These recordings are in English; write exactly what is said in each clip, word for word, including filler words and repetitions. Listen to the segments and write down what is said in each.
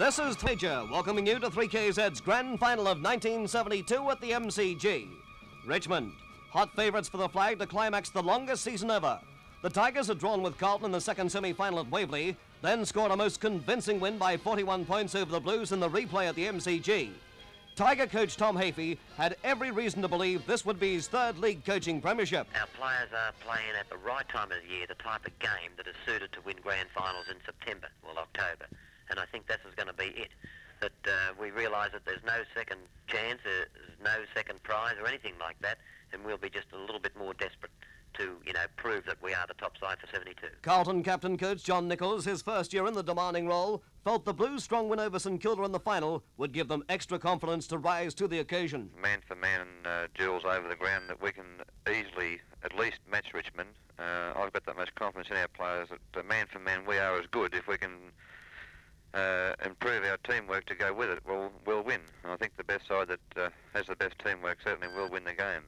This is Major, welcoming you to three K Z's grand final of nineteen seventy-two at the M C G. Richmond, hot favourites for the flag to climax the longest season ever. The Tigers had drawn with Carlton in the second semi-final at Waverley, then scored a most convincing win by forty-one points over the Blues in the replay at the M C G. Tiger coach Tom Hafey had every reason to believe this would be his third league coaching premiership. Our players are playing at the right time of the year, the type of game that is suited to win grand finals in September, well, October. And I think this is going to be it. That uh, we realise that there's no second chance, there's no second prize or anything like that, and we'll be just a little bit more desperate to, you know, prove that we are the top side for seventy-two. Carlton captain coach John Nichols, his first year in the demanding role, felt the Blues' strong win over St Kilda in the final would give them extra confidence to rise to the occasion. Man for man uh, duels over the ground that we can easily at least match Richmond. Uh, I've got that much confidence in our players that uh, man for man we are as good. If we can uh, improve our teamwork to go with it, we'll, we'll win. And I think the best side that uh, has the best teamwork certainly will win the game.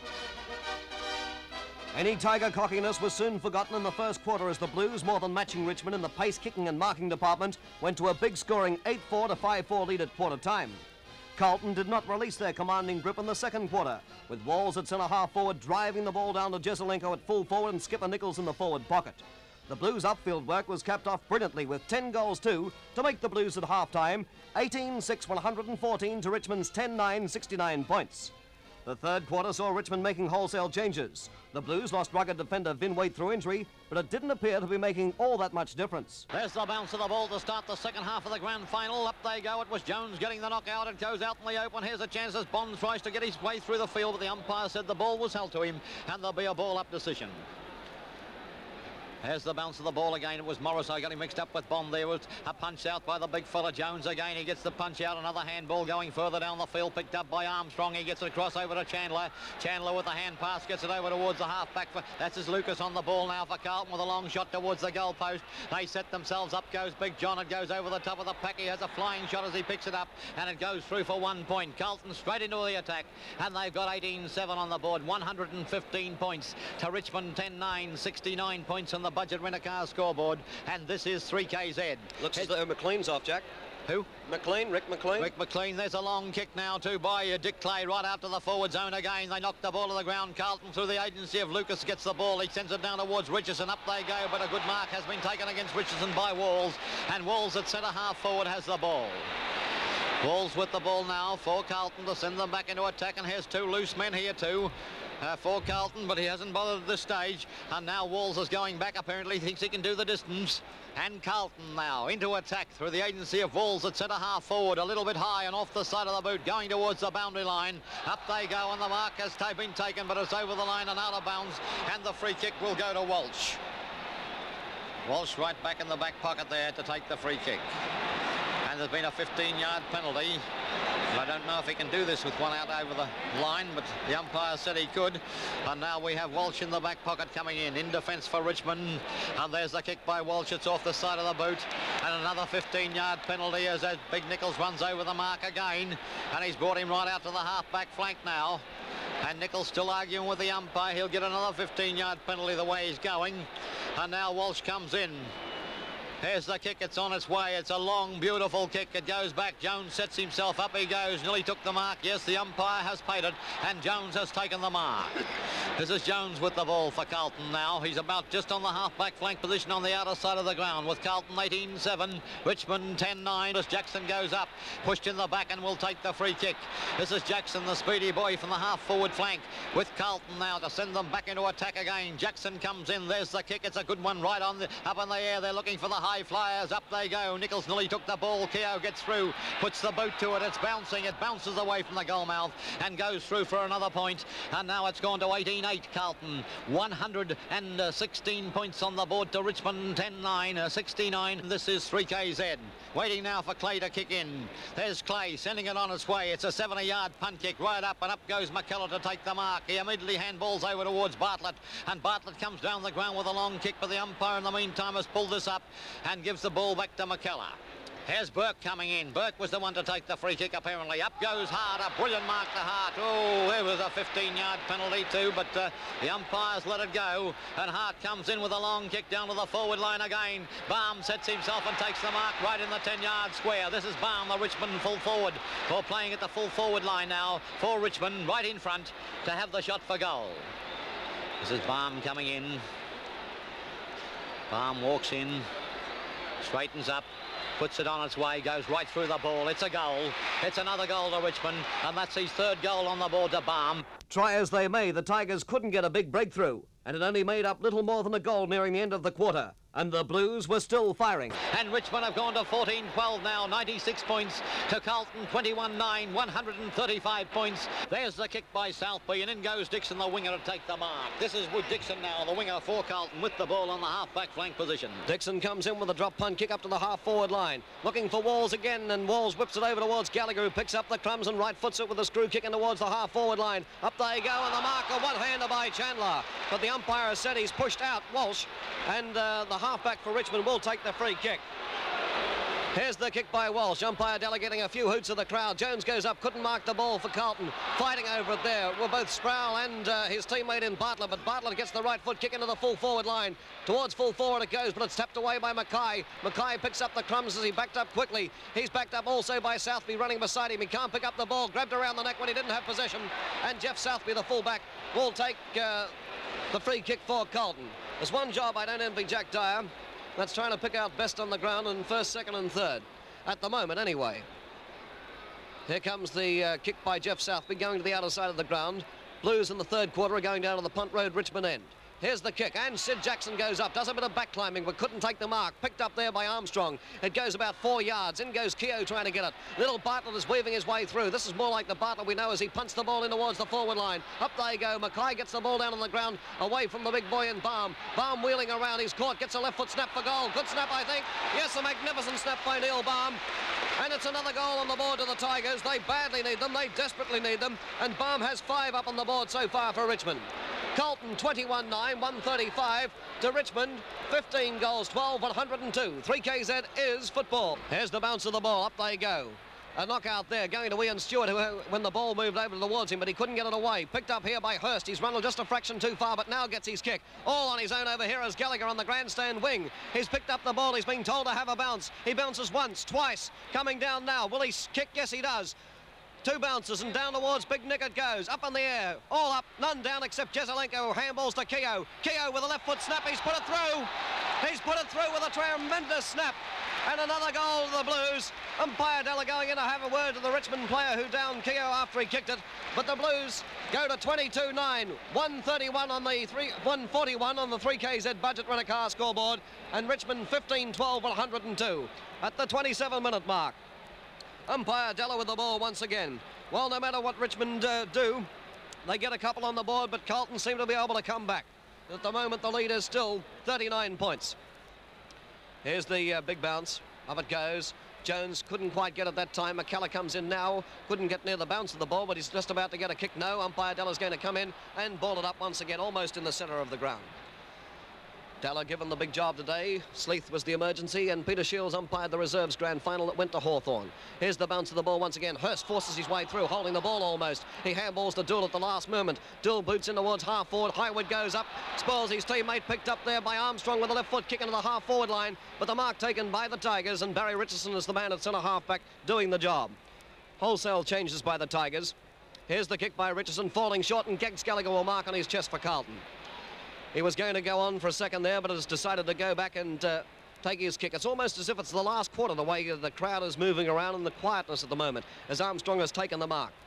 Any Tiger cockiness was soon forgotten in the first quarter as the Blues, more than matching Richmond in the pace, kicking and marking department, went to a big scoring eight four to five four lead at quarter time. Carlton did not release their commanding grip in the second quarter, with Walls at centre half forward driving the ball down to Jesselenko at full forward and Skipper Nichols in the forward pocket. The Blues' upfield work was capped off brilliantly with ten goals too to make the Blues at half-time eighteen six one hundred fourteen to Richmond's ten nine sixty-nine points. The third quarter saw Richmond making wholesale changes. The Blues lost rugged defender Vin Waite through injury, but it didn't appear to be making all that much difference. There's the bounce of the ball to start the second half of the grand final. Up they go. It was Jones getting the knockout. It goes out in the open. Here's a chance as Bond tries to get his way through the field, but the umpire said the ball was held to him, and there'll be a ball-up decision. There's the bounce of the ball again. It was Morrisseau getting mixed up with Bond. There was a punch out by the big fella Jones again. He gets the punch out. Another handball going further down the field, picked up by Armstrong. He gets it across over to Chandler. Chandler with the hand pass gets it over towards the half-back. That's as Lucas on the ball now for Carlton with a long shot towards the goal post. They set themselves up. Goes Big John. It goes over the top of the pack. He has a flying shot as he picks it up, and it goes through for one point. Carlton straight into the attack, and they've got eighteen seven on the board. one hundred fifteen points to Richmond ten nine, sixty-nine points on the budget rent-a-car scoreboard, and this is three K Z. Looks as though McLean's off, Jack. Who? McLean, Rick McLean. Rick McLean. There's a long kick now too by uh, Dick Clay right out to the forward zone again. They knock the ball to the ground. Carlton through the agency of Lucas gets the ball. He sends it down towards Richardson. Up they go, but a good mark has been taken against Richardson by Walls, and Walls at centre half forward has the ball. Walls with the ball now for Carlton to send them back into attack, and here's two loose men here too. Uh, for Carlton, but he hasn't bothered at this stage, and now Walls is going back. Apparently thinks he can do the distance, and Carlton now into attack through the agency of Walls at centre half forward, a little bit high and off the side of the boot, going towards the boundary line. Up they go, and the mark has been taken, but it's over the line and out of bounds, and the free kick will go to Walsh. Walsh right back in the back pocket there to take the free kick. And there's been a fifteen yard penalty. I don't know if he can do this with one out over the line, but the umpire said he could. And now we have Walsh in the back pocket coming in, in defence for Richmond. And there's the kick by Walsh. It's off the side of the boot. And another fifteen yard penalty as, as Big Nichols runs over the mark again. And he's brought him right out to the half-back flank now. And Nichols still arguing with the umpire. He'll get another fifteen yard penalty the way he's going. And now Walsh comes in. Here's the kick, it's on its way. It's a long, beautiful kick. It goes back. Jones sets himself up. He goes. Nearly took the mark. Yes, the umpire has paid it, and Jones has taken the mark. This is Jones with the ball for Carlton now. He's about just on the half-back flank position on the outer side of the ground with Carlton eighteen seven, Richmond ten nine. As Jackson goes up, pushed in the back and will take the free kick. This is Jackson, the speedy boy from the half-forward flank with Carlton now to send them back into attack again. Jackson comes in. There's the kick. It's a good one right on the, up in the air. They're looking for the high flyers. Up they go. Nichols nearly took the ball. Keogh gets through, puts the boot to it. It's bouncing. It bounces away from the goal mouth and goes through for another point. And now it's gone to eighteen eight Carlton. one hundred sixteen points on the board to Richmond ten nine, sixty-nine. This is three K Z. Waiting now for Clay to kick in. There's Clay sending it on its way. It's a seventy yard punt kick right up, and up goes McKellar to take the mark. He immediately handballs over towards Bartlett, and Bartlett comes down the ground with a long kick, but the umpire in the meantime has pulled this up and gives the ball back to McKellar. Here's Burke coming in. Burke was the one to take the free kick, apparently. Up goes Hart, a brilliant mark to Hart. Oh, there was a fifteen-yard penalty too, but uh, the umpires let it go, and Hart comes in with a long kick down to the forward line again. Baum sets himself and takes the mark right in the ten-yard square. This is Baum, the Richmond full forward, for playing at the full forward line now for Richmond, right in front to have the shot for goal. This is Baum coming in. Baum walks in, straightens up, puts it on its way, goes right through the ball. It's a goal. It's another goal to Richmond, and that's his third goal on the board to Baum. Try as they may, the Tigers couldn't get a big breakthrough, and it only made up little more than a goal nearing the end of the quarter. And the Blues were still firing. And Richmond have gone to fourteen twelve now, ninety-six points to Carlton, twenty-one nine, one hundred thirty-five points. There's the kick by Southby, and in goes Dixon, the winger, to take the mark. This is Wood Dixon now, the winger for Carlton, with the ball on the half-back flank position. Dixon comes in with a drop punt kick up to the half-forward line, looking for Walls again, and Walls whips it over towards Gallagher, who picks up the crumbs and right foots it with a screw kick in towards the half-forward line. Up they go, and the marker one-hander by Chandler. But the umpire has said he's pushed out Walsh, and uh, the half-back for Richmond will take the free kick. Here's the kick by Walsh. Umpire delegating a few hoots of the crowd. Jones goes up, couldn't mark the ball for Carlton. Fighting over it there were both Sproul and uh, his teammate in Bartlett, but Bartlett gets the right foot kick into the full forward line. Towards full forward it goes, but it's tapped away by Mackay. Mackay picks up the crumbs as he backed up quickly. He's backed up also by Southby running beside him. He can't pick up the ball. Grabbed around the neck when he didn't have possession. And Jeff Southby, the fullback, will take uh, the free kick for Carlton. There's one job I don't envy Jack Dyer. That's trying to pick out best on the ground in first, second and third. At the moment, anyway. Here comes the uh, kick by Jeff Southby going to the outer side of the ground. Blues in the third quarter are going down to the Punt Road Richmond end. Here's the kick, and Sid Jackson goes up, does a bit of back climbing, but couldn't take the mark. Picked up there by Armstrong. It goes about four yards. In goes Keogh trying to get it. Little Bartlett is weaving his way through. This is more like the Bartlett we know as he punts the ball in towards the forward line. Up they go. Mackay gets the ball down on the ground, away from the big boy in Baum. Baum wheeling around. He's caught, gets a left foot snap for goal. Good snap, I think. Yes, a magnificent snap by Neil Baum. And it's another goal on the board to the Tigers. They badly need them. They desperately need them. And Baum has five up on the board so far for Richmond. Carlton twenty-one nine, one thirty-five to Richmond, fifteen goals, twelve, one hundred two. three K Z is football. Here's the bounce of the ball, up they go. A knockout there going to Ian Stewart, who, when the ball moved over towards him, but he couldn't get it away. Picked up here by Hurst. He's run just a fraction too far, but now gets his kick. All on his own over here is Gallagher on the grandstand wing. He's picked up the ball. He's been told to have a bounce. He bounces once, twice. Coming down now. Will he kick? Yes, he does. Two bounces and down towards Big Nick it goes. Up in the air. All up. None down except Jesaulenko. Handballs to Keogh. Keogh with a left foot snap. He's put it through. He's put it through with a tremendous snap. And another goal to the Blues. Umpire Della going in to have a word to the Richmond player who downed Keogh after he kicked it. But the Blues go to twenty-two nine. one thirty-one on the three, one forty-one on the three K Z budget rent-a-car scoreboard. And Richmond fifteen twelve, one hundred two at the twenty-seven minute mark. Umpire Della with the ball once again. Well, no matter what Richmond uh, do, they get a couple on the board, but Carlton seem to be able to come back. At the moment, the lead is still thirty-nine points. Here's the uh, big bounce. Up it goes. Jones couldn't quite get it that time. McKellar comes in now. Couldn't get near the bounce of the ball, but he's just about to get a kick. No, umpire Della's going to come in and ball it up once again, almost in the centre of the ground. Della given the big job today. Sleeth was the emergency, and Peter Shields umpired the reserves grand final that went to Hawthorn. Here's the bounce of the ball once again. Hurst forces his way through, holding the ball almost. He handballs to Doull at the last moment. Doull boots in towards half forward. Highwood goes up, spoils his teammate, picked up there by Armstrong with a left foot kick into the half forward line. But the mark taken by the Tigers, and Barry Richardson is the man at centre halfback doing the job. Wholesale changes by the Tigers. Here's the kick by Richardson, falling short, and Geggs Gallagher will mark on his chest for Carlton. He was going to go on for a second there, but has decided to go back and uh, take his kick. It's almost as if it's the last quarter, the way the crowd is moving around and the quietness at the moment, as Armstrong has taken the mark.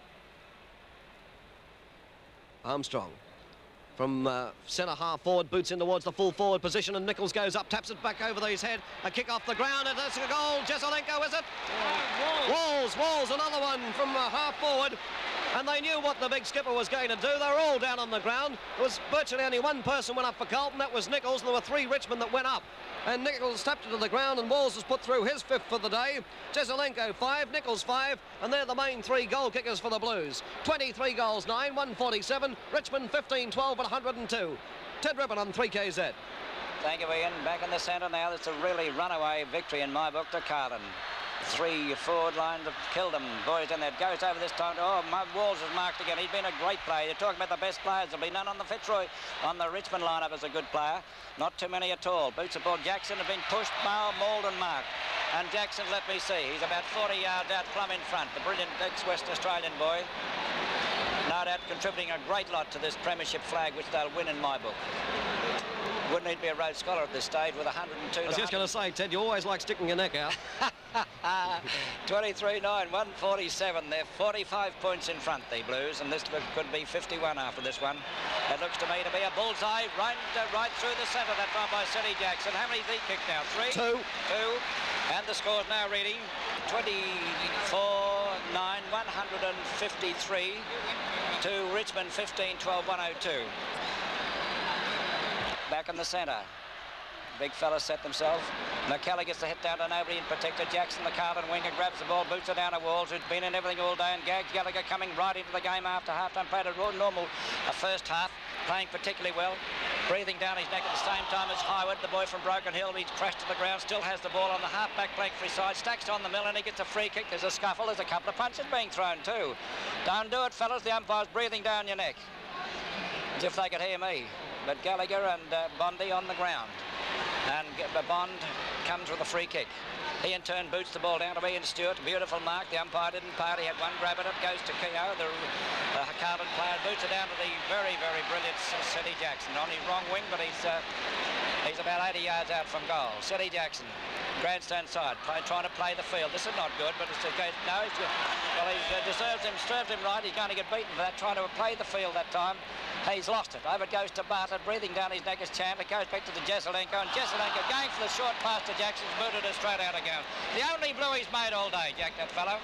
Armstrong from uh, centre half forward, boots in towards the full forward position, and Nichols goes up, taps it back over his head. A kick off the ground, and it's a goal. Jesaulenko, is it? Yeah, Walls. Walls, Walls, another one from uh, half forward. And they knew what the big skipper was going to do. They were all down on the ground. There was virtually only one person went up for Carlton. That was Nichols, and there were three Richmond that went up. And Nichols tapped it to the ground, and Walls has put through his fifth for the day. Jesaulenko five, Nichols five, and they're the main three goal kickers for the Blues. twenty-three goals, nine, one forty-seven. Richmond fifteen twelve, one hundred two. Ted Ribbon on three K Z. Thank you, Ian. Back in the centre now. It's a really runaway victory in my book to Carlton. three forward line have killed them. Boys in there. Goes over this time. Oh, Walls is marked again. He's been a great player. You're talking about the best players. There'll be none on the Fitzroy. On the Richmond lineup as a good player. Not too many at all. Boots aboard. Jackson have been pushed, mauled and marked. And Jackson, let me see, he's about forty yards out, plumb in front. The brilliant ex-West Australian boy. No doubt contributing a great lot to this premiership flag, which they'll win in my book. Wouldn't need to be a Rhodes Scholar at this stage with one hundred and two. I was just going to say, Ted, you always like sticking your neck out. twenty-three nine, one forty-seven. They're forty-five points in front, the Blues, and this could be fifty-one after this one. It looks to me to be a bullseye right, uh, right through the centre, that one by Ceddy Jackson. How many has he kicked now? Three? Two. Two. And the score's now reading twenty-four nine, one fifty-three to Richmond fifteen twelve, one oh two. Back in the centre. Big fellas set themselves. McKellar gets the hit down to nobody in protector. Jackson, the Carlton winger, grabs the ball, boots it down to Walls, who's been in everything all day, and Gags Gallagher coming right into the game after half-time. Played a normal a first half, playing particularly well. Breathing down his neck at the same time as Highwood, the boy from Broken Hill. He's crashed to the ground, still has the ball on the half-back flank for his side. Stacks on the mill and he gets a free kick. There's a scuffle. There's a couple of punches being thrown too. Don't do it, fellas. The umpire's breathing down your neck. As if they could hear me. But Gallagher and uh, Bondi on the ground. And Bond comes with a free kick. He in turn boots the ball down to Ian Stewart. Beautiful mark. The umpire didn't part. He had one grab at it. Goes to Keogh, the uh, Carlton player. Boots it down to the very, very brilliant Ceddy Jackson. On his wrong wing, but he's uh, he's about eighty yards out from goal. Ceddy Jackson, grandstand side, play, trying to play the field. This is not good, but it's okay. No, he's good. Well, he uh, deserves him, served him right. He's going to get beaten for that, trying to play the field that time. He's lost it. Over it goes to Bartlett, breathing down his neck as champ. It goes back to the Jesselenko, and Jesselenko going for the short pass to Jackson's booted it straight out again. The only blue he's made all day, Jack, that fellow.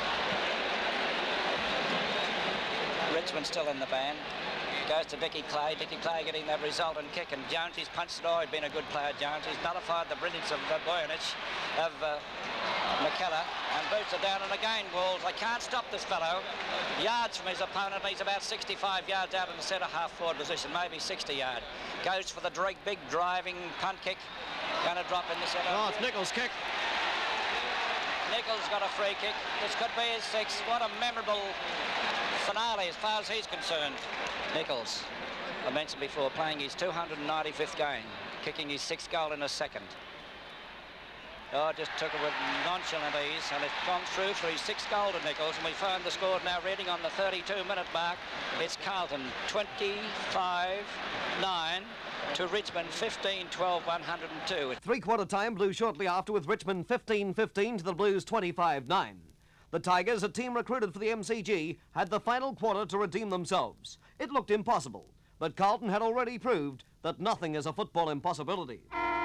Richmond still in the band. Goes to Dickie Clay. Dickie Clay getting that resultant kick, and Jones, he's punched it. Oh, he's been a good player, Jones. He's nullified the brilliance of uh, Boyanich, of uh, McKellar, and boots it down, and again Walls. They can't stop this fellow. Yards from his opponent. He's about sixty-five yards out in the centre half forward position, maybe sixty yard. Goes for the big driving punt kick. Going to drop in the centre. Oh, it's Nichols' kick. Nichols got a free kick. This could be his sixth. What a memorable finale as far as he's concerned. Nichols, I mentioned before, playing his two hundred ninety-fifth game, kicking his sixth goal in a second. Oh, just took it with nonchalant ease, and it's gone through for his sixth goal to Nichols, and we found the score now reading on the thirty-two minute mark. It's Carlton twenty-five nine to Richmond fifteen twelve, one oh two. Three-quarter time, Blues shortly after, with Richmond fifteen fifteen to the Blues twenty-five nine. The Tigers, a team recruited for the M C G, had the final quarter to redeem themselves. It looked impossible, but Carlton had already proved that nothing is a football impossibility.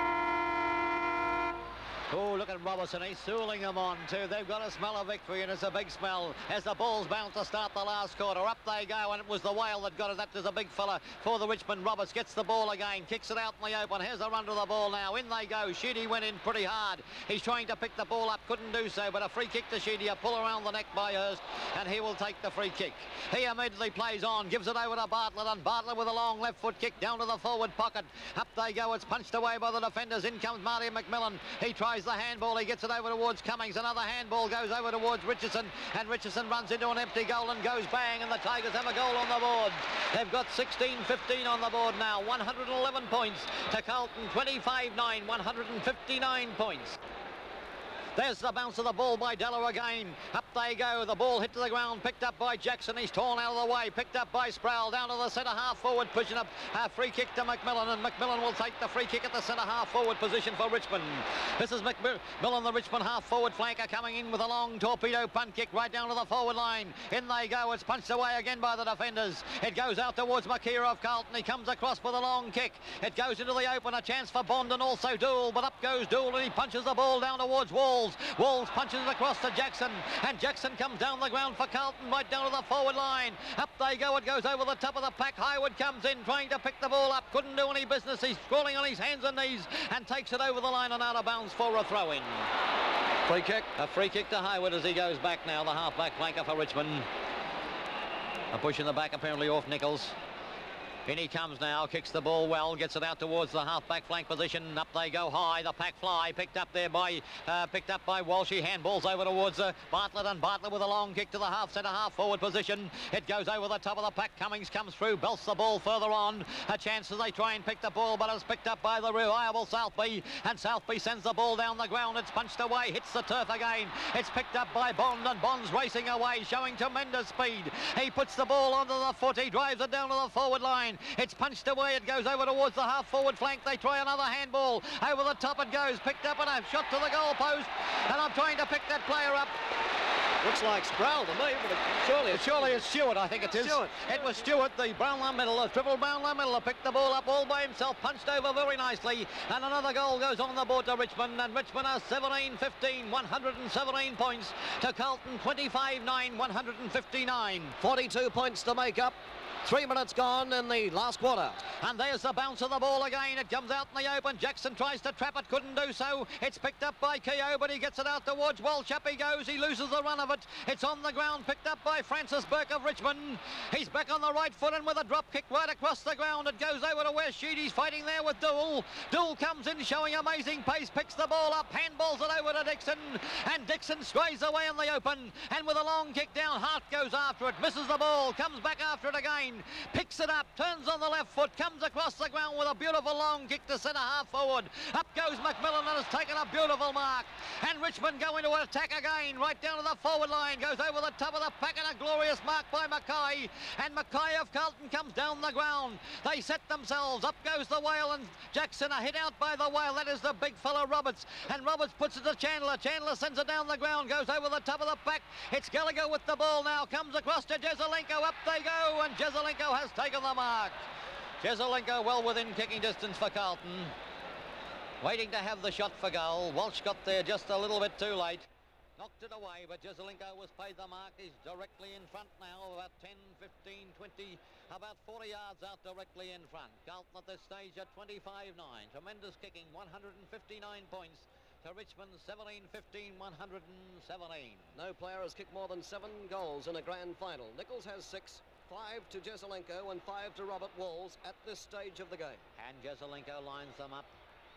Oh, look at Robertson. He's sooling them on too. They've got a smell of victory, and it's a big smell as the ball's bound to start the last quarter. Up they go, and it was the Whale that got it. That is a big fella for the Richmond. Roberts gets the ball again, kicks it out in the open. Here's a run to the ball now. In they go. Sheedy went in pretty hard. He's trying to pick the ball up, couldn't do so, but a free kick to Sheedy. A pull around the neck by Hurst, and he will take the free kick. He immediately plays on, gives it over to Bartlett, and Bartlett with a long left foot kick down to the forward pocket. Up they go. It's punched away by the defenders. In comes Marty McMillan. He tries the handball. He gets it over towards Cummings. Another handball goes over towards Richardson, and Richardson runs into an empty goal and goes bang, and the Tigers have a goal on the board. They've got sixteen fifteen on the board now. one hundred eleven points to Carlton, twenty-five nine, one hundred fifty-nine points. There's the bounce of the ball by Dello again. Up they go. The ball hit to the ground, picked up by Jackson. He's torn out of the way, picked up by Sproul, down to the centre half forward, pushing up a free kick to McMillan, and McMillan will take the free kick at the centre half forward position for Richmond. This is McMillan, the Richmond half forward flanker, coming in with a long torpedo punt kick right down to the forward line. In they go. It's punched away again by the defenders. It goes out towards Makira of Carlton. He comes across with a long kick. It goes into the open, a chance for Bond and also Dool, but up goes Dool, and he punches the ball down towards Walls. Walls punches it across to Jackson, and Jackson comes down the ground for Carlton, right down to the forward line. Up they go. It goes over the top of the pack. Highwood comes in, trying to pick the ball up. Couldn't do any business. He's crawling on his hands and knees and takes it over the line and out of bounds for a throw-in. Free kick. A free kick to Highwood as he goes back now, the half-back flanker for Richmond. A push in the back apparently off Nichols. In he comes now, kicks the ball well, gets it out towards the half-back flank position. Up they go high, the pack fly, picked up there by uh, picked up by Walsh. He handballs over towards uh, Bartlett, and Bartlett with a long kick to the half centre, half forward position. It goes over the top of the pack. Cummings comes through, belts the ball further on. A chance as they try and pick the ball, but it's picked up by the reliable Southby, and Southby sends the ball down the ground. It's punched away, hits the turf again. It's picked up by Bond, and Bond's racing away, showing tremendous speed. He puts the ball onto the foot, he drives it down to the forward line. It's punched away, it goes over towards the half-forward flank. They try another handball. Over the top it goes, picked up and a shot to the goal post. And I'm trying to pick that player up. Looks like Sproul to me, but surely it's... Surely it's Stewart, I think it is. Stewart. It was Stewart, the Brownlow middle, the triple Brownlow middle, picked the ball up all by himself, punched over very nicely, and another goal goes on the board to Richmond, and Richmond are seventeen fifteen, one hundred seventeen points to Carlton, twenty-five nine, one hundred fifty-nine. forty-two points to make up. Three minutes gone in the last quarter. And there's the bounce of the ball again. It comes out in the open. Jackson tries to trap it, couldn't do so. It's picked up by Keogh, but he gets it out towards Walsh. Up he goes. He loses the run of it. It's on the ground, picked up by Francis Burke of Richmond. He's back on the right foot, and with a drop kick right across the ground, it goes over to where Sheedy's fighting there with Doull. Doull comes in showing amazing pace, picks the ball up, handballs it over to Dixon, and Dixon strays away in the open, and with a long kick down, Hart goes after it, misses the ball, comes back after it again, picks it up, turns on the left foot, comes across the ground with a beautiful long kick to centre half forward. Up goes McMillan, and has taken a beautiful mark. And Richmond go into an attack again, right down to the forward line, goes over the top of the pack, and a glorious mark by Mackay. And Mackay of Carlton comes down the ground. They set themselves, up goes the Whale, and Jackson are hit out by the Whale. That is the big fella Roberts, and Roberts puts it to Chandler. Chandler sends it down the ground, goes over the top of the pack. It's Gallagher with the ball now, comes across to Jesaulenko. Up they go, and Jesaulenko has taken the mark. Jesaulenko well within kicking distance for Carlton, waiting to have the shot for goal. Walsh got there just a little bit too late, knocked it away, but Jesaulenko was paid the mark. He's directly in front now, about ten, fifteen, twenty, about forty yards out directly in front. Carlton at this stage at twenty-five nine. Tremendous kicking, one hundred fifty-nine points to Richmond, seventeen fifteen, one hundred seventeen. No player has kicked more than seven goals in a grand final. Nichols has six, five to Jesaulenko and five to Robert Walls at this stage of the game. And Jesaulenko lines them up.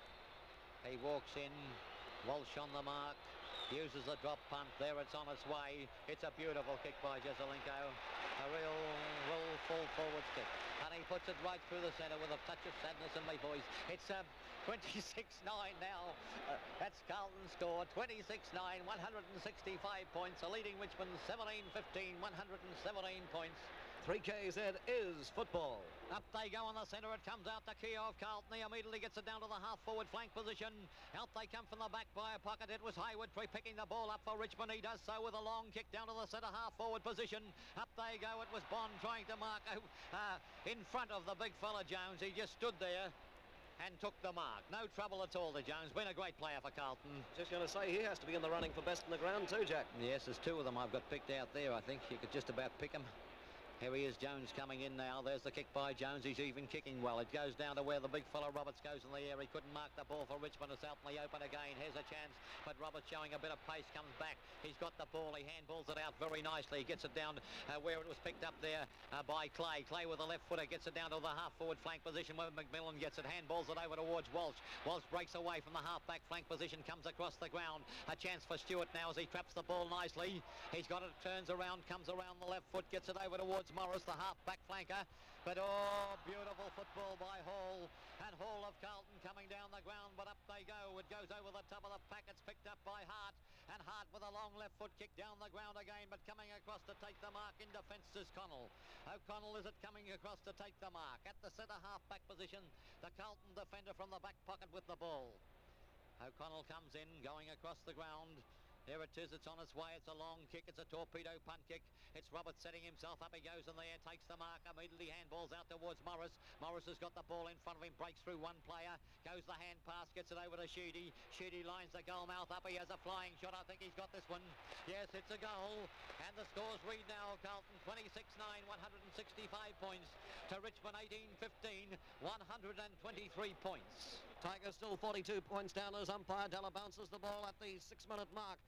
He walks in, Walsh on the mark, uses a drop punt. There it's on its way. It's a beautiful kick by Jesaulenko. A real, real full forward kick. And he puts it right through the centre with a touch of sadness in my voice. It's uh, twenty-six nine now. Uh, that's Carlton score. twenty-six nine, one hundred sixty-five points. A leading Richmond seventeen fifteen, one hundred seventeen points. three K Z is football. Up they go on the centre. It comes out to Keogh of Carlton. He immediately gets it down to the half-forward flank position. Out they come from the back by a pocket. It was Hayward picking the ball up for Richmond. He does so with a long kick down to the centre half-forward position. Up they go. It was Bond trying to mark uh, in front of the big fella Jones. He just stood there and took the mark. No trouble at all to Jones. Been a great player for Carlton. Just going to say, he has to be in the running for best in the ground too, Jack. Yes, there's two of them I've got picked out there. I think you could just about pick them. Here he is, Jones coming in now. There's the kick by Jones. He's even kicking well. It goes down to where the big fella Roberts goes in the air. He couldn't mark the ball for Richmond. It's out in the open again. Here's a chance, but Roberts showing a bit of pace, comes back. He's got the ball. He handballs it out very nicely. He gets it down uh, where it was picked up there uh, by Clay. Clay with the left footer gets it down to the half-forward flank position where McMillan gets it. Handballs it over towards Walsh. Walsh breaks away from the half-back flank position, comes across the ground. A chance for Stewart now as he traps the ball nicely. He's got it, turns around, comes around the left foot, gets it over towards Morris, the half-back flanker. But oh, beautiful football by Hall. And Hall of Carlton coming down the ground, but up they go. It goes over the top of the pack. It's picked up by Hart. And Hart with a long left foot kick down the ground again, but coming across to take the mark in defence is Connell. O'Connell is it coming across to take the mark. At the centre half-back position, the Carlton defender from the back pocket with the ball. O'Connell comes in, going across the ground. There it is, it's on its way, it's a long kick, it's a torpedo punt kick. It's Roberts setting himself up, he goes in the air, takes the mark, immediately handballs out towards Morris. Morris has got the ball in front of him, breaks through one player, goes the hand pass, gets it over to Sheedy. Sheedy lines the goal mouth up, he has a flying shot, I think he's got this one. Yes, it's a goal, and the scores read now, Carlton twenty-six nine, one hundred sixty-five points, to Richmond eighteen fifteen, one hundred twenty-three points. Tigers still forty-two points down as umpire Della bounces the ball at the six-minute mark.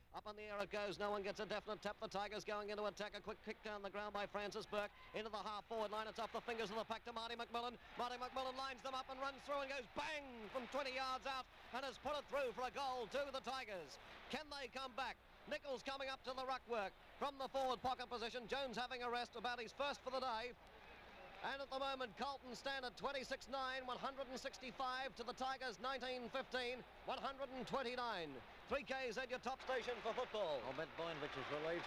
Up in the air it goes. No one gets a definite tap. The Tigers going into attack. A quick kick down the ground by Francis Burke. Into the half-forward line. It's off the fingers of the pack to Marty McMillan. Marty McMillan lines them up and runs through and goes bang from twenty yards out and has put it through for a goal to the Tigers. Can they come back? Nichols coming up to the ruck work from the forward pocket position. Jones having a rest, about his first for the day. And at the moment, Carlton stand at twenty-six nine, one hundred sixty-five to the Tigers, nineteen fifteen, one hundred twenty-nine. three K's at your top station for football. I'll bet Boynovich is relieved.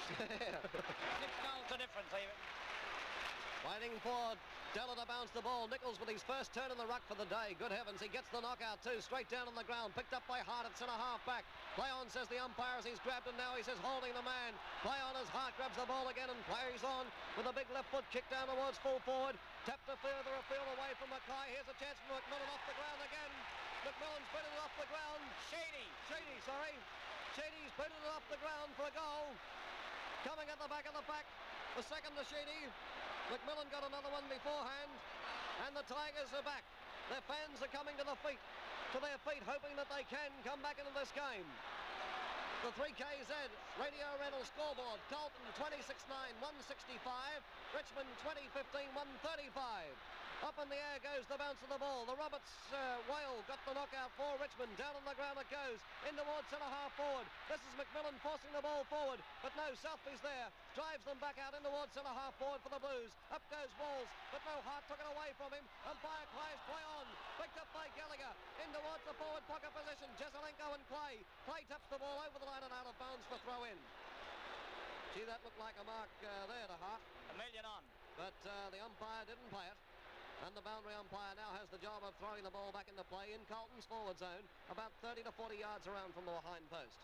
Six goals the difference even. Waiting for Della to bounce the ball. Nichols with his first turn in the ruck for the day. Good heavens, he gets the knockout too. Straight down on the ground. Picked up by Hart at centre half back. Play on, says the umpire as he's grabbed him now. He says holding the man. Play on as Hart grabs the ball again and plays on with a big left foot kick down towards full forward. Tapped to further afield away from Mackay. Here's a chance for McMillan off the ground again. McMillan's putting it off the ground. Sheedy. Sheedy, sorry. Sheedy's putting it off the ground for a goal. Coming at the back of the pack. The second to Sheedy. McMillan got another one beforehand, and the Tigers are back. Their fans are coming to the feet, to their feet, hoping that they can come back into this game. The three K Z Radio Rental scoreboard: Carlton twenty-six nine, one sixty-five, Richmond twenty fifteen, one thirty-five. Up in the air goes the bounce of the ball. The Roberts uh, Whale got the knockout for Richmond. Down on the ground it goes. In towards centre half forward. This is McMillan forcing the ball forward. But no, Southby's there. Drives them back out in towards centre half forward for the Blues. Up goes Walls. But no, Hart took it away from him. Umpire Clay's play on. Picked up by Gallagher. In towards the forward pocket position. Jesselenko and Clay. Clay taps the ball over the line and out of bounds for throw in. Gee, that looked like a mark uh, there to Hart. A million on. But uh, the umpire didn't play it. And the boundary umpire now has the job of throwing the ball back into play in Carlton's forward zone, about thirty to forty yards around from the behind post.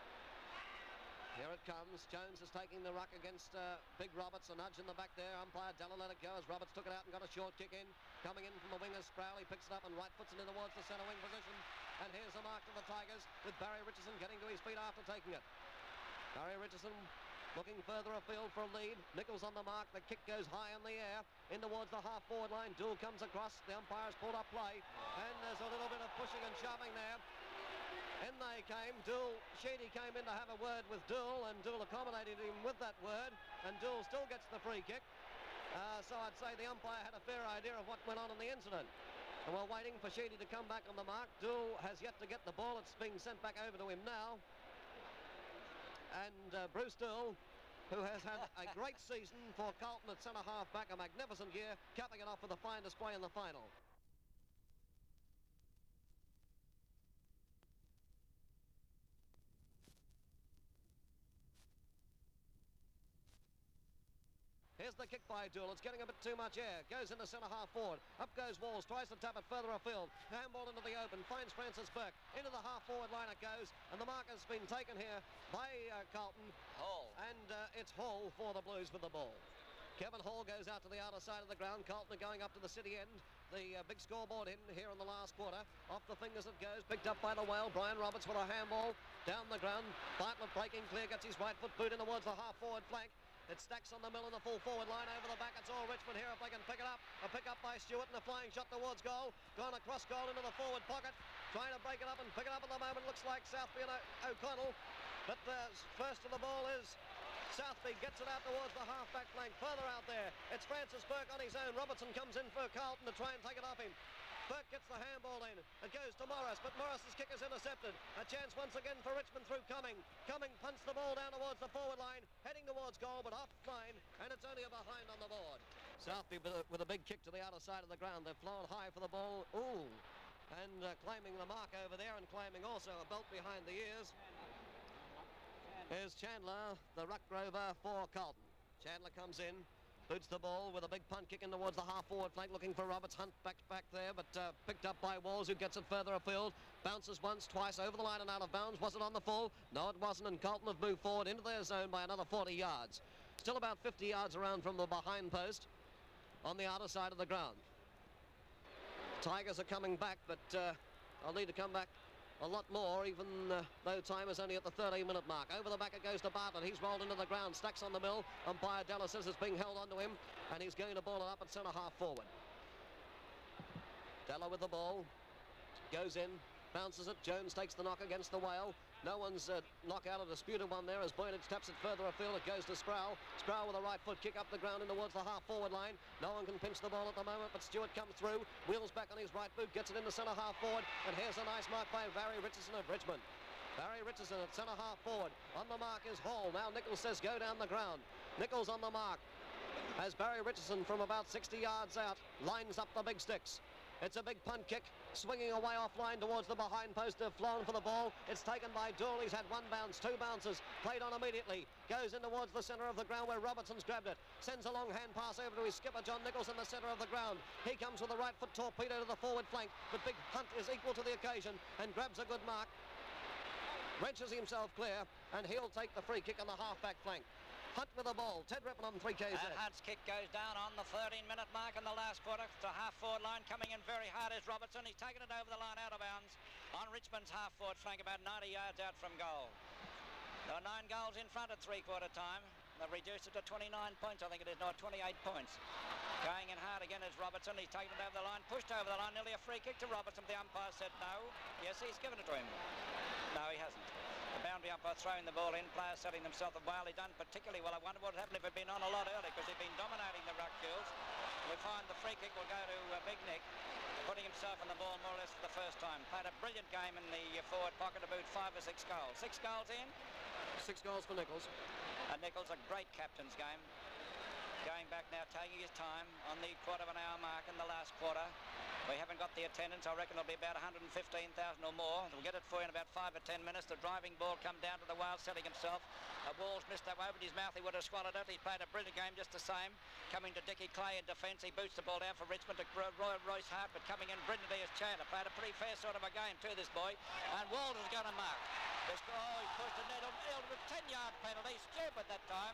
Here it comes. Jones is taking the ruck against uh, Big Roberts. A nudge in the back there. Umpire Della let it go as Roberts took it out and got a short kick in. Coming in from the wingers, Sproul. He picks it up and right foots it in towards the centre wing position. And here's the mark to the Tigers with Barry Richardson getting to his feet after taking it. Barry Richardson looking further afield for a lead. Nichols on the mark. The kick goes high in the air. In towards the half-forward line. Dool comes across. The umpire's pulled up play. And there's a little bit of pushing and shoving there. In they came. Dool, Sheedy came in to have a word with Dool, and Dool accommodated him with that word. And Dool still gets the free kick. Uh, so I'd say the umpire had a fair idea of what went on in the incident. And we're waiting for Sheedy to come back on the mark. Dool has yet to get the ball. It's being sent back over to him now. And uh, Bruce Dool, who has had a great season for Carlton at centre half back, a magnificent year, capping it off with a fine display in the final. Here's the kick by Dool. It's getting a bit too much air. Goes into centre half forward. Up goes Walls. Tries to tap it further afield. Handball into the open. Finds Francis Burke. Into the half forward line it goes. And the mark has been taken here by uh, Carlton. Hall. And uh, it's Hall for the Blues with the ball. Kevin Hall goes out to the outer side of the ground. Carlton are going up to the city end. The uh, big scoreboard in here in the last quarter. Off the fingers it goes. Picked up by the Whale. Brian Roberts with a handball. Down the ground. Bartlett breaking clear. Gets his right foot boot in towards the half forward flank. It stacks on the mill in the full forward line over the back. It's all Richmond here if they can pick it up. A pick up by Stewart and a flying shot towards goal. Gone across goal into the forward pocket. Trying to break it up and pick it up at the moment. Looks like Southby and o- O'Connell. But the first to the ball is Southby. Gets it out towards the half-back flank. Further out there, it's Francis Burke on his own. Robertson comes in for Carlton to try and take it off him. Burke gets the handball in. It goes to Morris, but Morris's kick is intercepted. A chance once again for Richmond through Cumming. Cumming punts the ball down towards the forward line, heading towards goal, but off line, and it's only a behind on the board. Southby with a big kick to the outer side of the ground. They've flown high for the ball. Ooh. And uh, claiming the mark over there and claiming also a belt behind the ears is Chandler, the ruck rover for Carlton. Chandler comes in. Boots the ball with a big punt kick in towards the half-forward flank, looking for Roberts. Hunt back back there, but uh, picked up by Walls, who gets it further afield. Bounces once, twice, over the line and out of bounds. Was it on the full? No, it wasn't, and Carlton have moved forward into their zone by another forty yards. Still about fifty yards around from the behind post on the outer side of the ground. Tigers are coming back, but uh, I'll need to come back a lot more, even uh, though time is only at the thirteen minute mark. Over the back it goes to Bartlett. He's rolled into the ground. Stacks on the mill. Umpire Della says it's being held onto him, and he's going to ball it up at centre half forward. Della with the ball. Goes in. Bounces it. Jones takes the knock against the Whale. No one's uh, knockout, a disputed one there as Boynage taps it further afield. It goes to Sproul. Sproul with a right foot kick up the ground in towards the half-forward line. No one can pinch the ball at the moment, but Stewart comes through, wheels back on his right boot, gets it in the centre half-forward, and here's a nice mark by Barry Richardson of Richmond. Barry Richardson at centre half-forward. On the mark is Hall. Now Nichols says go down the ground. Nichols on the mark as Barry Richardson from about sixty yards out lines up the big sticks. It's a big punt kick, swinging away offline towards the behind post of Flown for the ball. It's taken by Dool. He's had one bounce, two bounces, played on immediately. Goes in towards the centre of the ground where Robertson's grabbed it. Sends a long hand pass over to his skipper, John Nichols, in the centre of the ground. He comes with a right foot torpedo to the forward flank, but Big Hunt is equal to the occasion and grabs a good mark. Wrenches himself clear, and he'll take the free kick on the half-back flank. Hunt with the ball. Ted Rippon on three K Z. And Hunt's kick goes down on the thirteen minute mark in the last quarter. To half-forward line. Coming in very hard is Robertson. He's taken it over the line out of bounds on Richmond's half-forward flank, about ninety yards out from goal. There are nine goals in front at three-quarter time. They've reduced it to twenty-nine points, I think it is, not twenty-eight points. Going in hard again is Robertson. He's taken it over the line, pushed over the line, nearly a free kick to Robertson. The umpire said no. Yes, he's given it to him. No, he hasn't. The boundary umpire throwing the ball in, players setting themselves up well. He done particularly well. I wonder what would happen if it had been on a lot earlier, because he'd been dominating the ruck fields. We find the free kick will go to uh, Big Nick, putting himself on the ball more or less for the first time. Played a brilliant game in the uh, forward pocket to boot, five or six goals. Six goals in. Six goals for Nichols. And Nichols, a great captain's game. Going back now, taking his time on the quarter of an hour mark in the last quarter. We haven't got the attendance. I reckon it'll be about one hundred fifteen thousand or more. We'll get it for you in about five or ten minutes. The driving ball come down to the wild, setting himself. Uh, Walls missed that way, but his mouth, he would have swallowed it. He played a brilliant game just the same. Coming to Dickie Clay in defence. He boots the ball down for Richmond to Roy, Royce Hart, but coming in brilliantly as Chandler. Played a pretty fair sort of a game too, this boy. And Walls is going to mark. This, oh, he pushed the net on a ten-yard penalty. Stupid that time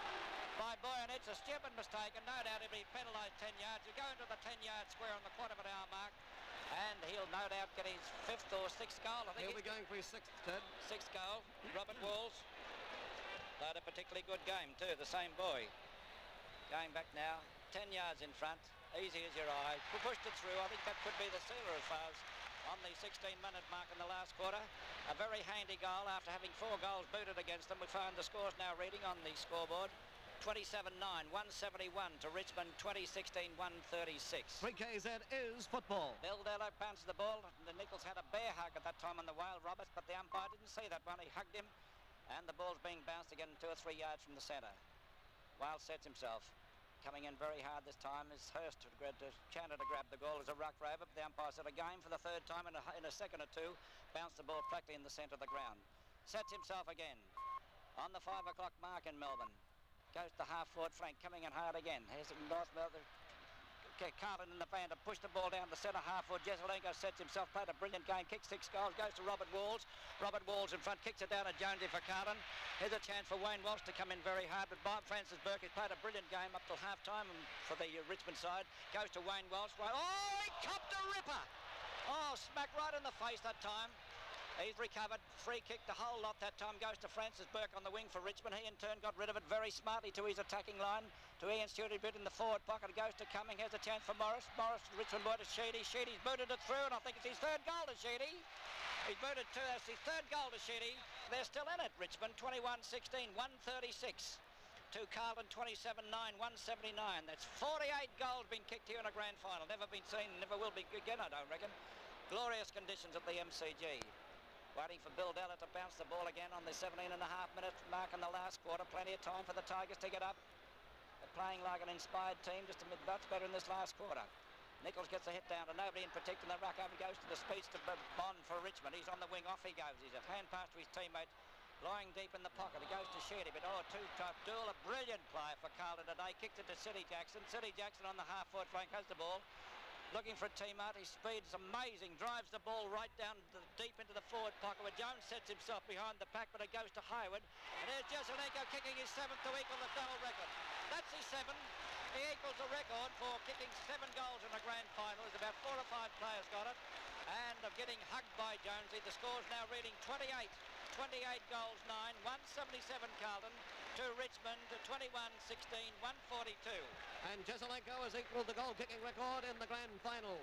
by Boyan. It's a stupid mistake, and no doubt he'll be penalised ten yards. You go into the ten-yard square on the quarter of an hour mark, and he'll no doubt get his fifth or sixth goal. I think he'll be going for his sixth, Ted. Sixth goal. Robert Walls played a particularly good game too, the same boy. Going back now, ten yards in front, easy as your eye. We pushed it through. I think that could be the sealer as far as on the sixteen minute mark in the last quarter. A very handy goal after having four goals booted against them. We found the scores now reading on the scoreboard. twenty-seven nine, one seventy-one to Richmond, twenty sixteen, one thirty-six. three K Z is football. Bill Dello bounces the ball. The Nichols had a bear hug at that time on the wild Roberts, but the umpire didn't see that one. He hugged him, and the ball's being bounced again two or three yards from the centre. Wild sets himself. Coming in very hard this time is Hurst to, grab, to Chandler to grab the goal as a ruck rover. But the umpire said again for the third time in a, in a second or two. Bounced the ball practically in the centre of the ground. Sets himself again on the five o'clock mark in Melbourne. Goes to half-forward flank, coming in hard again. Here's North Melbourne. Okay, Carlton in the van to push the ball down the centre half-forward. Jesselenko sets himself, played a brilliant game, kicks six goals, goes to Robert Walls. Robert Walls in front, kicks it down to Jonesy for Carlton. Here's a chance for Wayne Walsh to come in very hard, but Bob Francis Burke has played a brilliant game up till half-time for the uh, Richmond side. Goes to Wayne Walsh. Oh, he copped a ripper! Oh, smack right in the face that time. He's recovered. Free kick, the whole lot that time goes to Francis Burke on the wing for Richmond. He in turn got rid of it very smartly to his attacking line. To Ian Stewart, he bit in the forward pocket. It goes to Cumming. Here's a chance for Morris. Morris, Richmond boy to Sheedy. Sheedy's booted it through, and I think it's his third goal to Sheedy. He's booted two. That's his third goal to Sheedy. They're still in it, Richmond. twenty-one sixteen, one thirty-six. To Carlton, twenty-seven nine, one seventy-nine. That's forty-eight goals been kicked here in a grand final. Never been seen, never will be again, I don't reckon. Glorious conditions at the M C G. Waiting for Bill Della to bounce the ball again on the seventeen and a half minute mark in the last quarter. Plenty of time for the Tigers to get up. They're playing like an inspired team, just a bit much better in this last quarter. Nichols gets a hit down to nobody in particular. The ruck over goes to the speech to Bond for Richmond. He's on the wing, off he goes. He's a hand pass to his teammate, lying deep in the pocket. He goes to Sheedy, but oh, two-top duel. A brilliant player for Carlton today. Kicked it to City Jackson. City Jackson on the half-forward flank has the ball. Looking for a teammate. His speed is amazing. Drives the ball right down to the, deep into the forward pocket where Jones sets himself behind the pack, but it goes to Hayward. And there's Jesselenko kicking his seventh to equal the goal record. That's his seven. He equals the record for kicking seven goals in a grand final. There's about four or five players got it. And of getting hugged by Jonesy. The score's now reading twenty-eight. twenty-eight goals, nine. one seventy-seven Carlton to Richmond to twenty-one sixteen, one forty-two. And Jesselenko has equalled the goal-kicking record in the grand finals.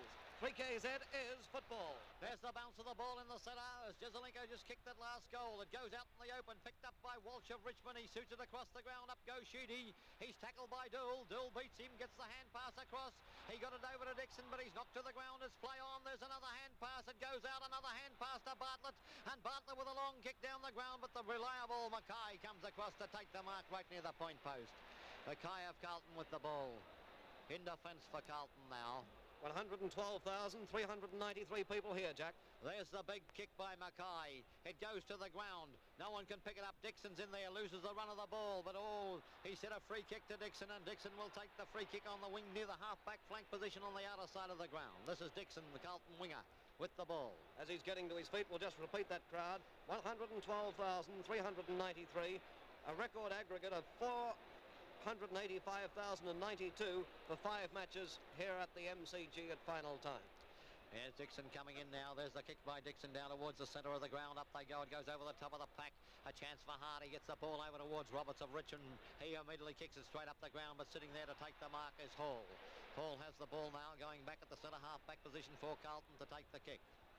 three K Z is football. There's the bounce of the ball in the centre as Jesaulenko just kicked that last goal. It goes out in the open, picked up by Walsh of Richmond. He shoots it across the ground. Up goes Sheedy. He's tackled by Dool. Dool beats him, gets the hand pass across. He got it over to Dixon, but he's knocked to the ground. It's play on. There's another hand pass. It goes out. Another hand pass to Bartlett. And Bartlett with a long kick down the ground, but the reliable Mackay comes across to take the mark right near the point post. Mackay of Carlton with the ball. In defence for Carlton now. one hundred twelve thousand three hundred ninety-three people here, Jack. There's the big kick by Mackay. It goes to the ground. No one can pick it up. Dixon's in there, loses the run of the ball, but oh, he set a free kick to Dixon, and Dixon will take the free kick on the wing near the half-back flank position on the outer side of the ground. This is Dixon, the Carlton winger, with the ball. As he's getting to his feet, we'll just repeat that crowd. one hundred twelve thousand three hundred ninety-three, a record aggregate of four hundred eighty-five thousand ninety-two for five matches here at the M C G at final time. Here's Dixon coming in now. There's the kick by Dixon down towards the centre of the ground. Up they go. It goes over the top of the pack. A chance for Hardy. Gets the ball over towards Roberts of Richmond. He immediately kicks it straight up the ground, but sitting there to take the mark is Hall. Hall has the ball now, going back at the centre half-back position for Carlton to take the kick.